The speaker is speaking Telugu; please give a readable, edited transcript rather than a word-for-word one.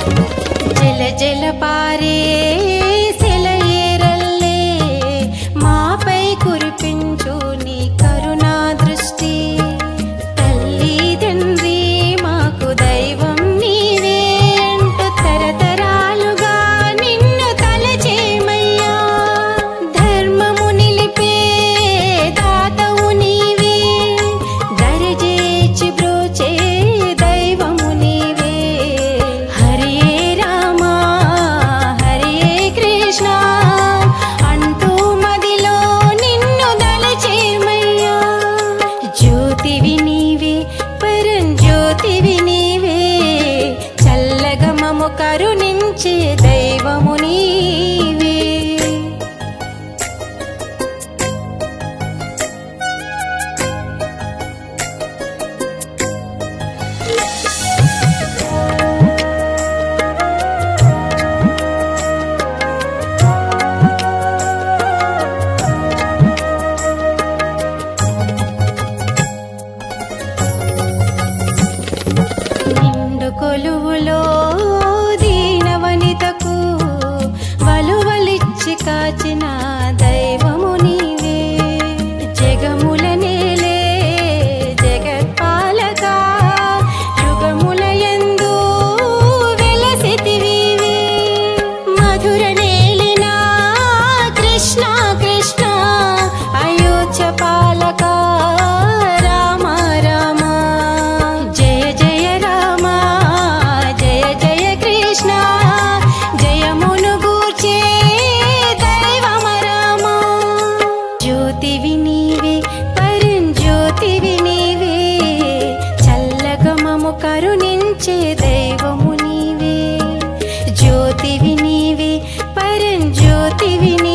జల జల పారే సెలయేరల్లే మాపై కురిపించు నీ కరుణా దృష్టి. తల్లి తండ్రి మాకు దైవం నీవే అంటూ తరతరాలుగా నిన్ను తలచేమయ్యా. ధర్మము నిలిపే దాతవు నీవే, దరిజేర్చి బ్రోచే దైవము నీవే. హరే రామ హరే కృష్ణ అంటూ మదిలో నిన్ను దలచేమయ్యా. జ్యోతివి నీవే పరంజ్యోతివి నీవే, చల్లగా మము కరుణించే దైవము నీవే. నిండు కొలువులో దీనవనితకు వలువలిచ్చి కాచిన దైవము నీవే. జగముల నేలే జగత్పాలక, యుగముల యందు వెలసితివివే. మధుర నేలిన కృష్ణ కృష్ణ అయోధ్య పాలక రామ రామ. జయ జయ రామ జయ జయ కృష్ణ, జయమును గూర్చే దైవమ రామ. జ్యోతివి నీవే పరంజ్యోతివి నీవే, చల్లగా మము కరుణించే దైవము నీవే. జ్యోతివి నీవే పరంజ్యోతివి నీవే,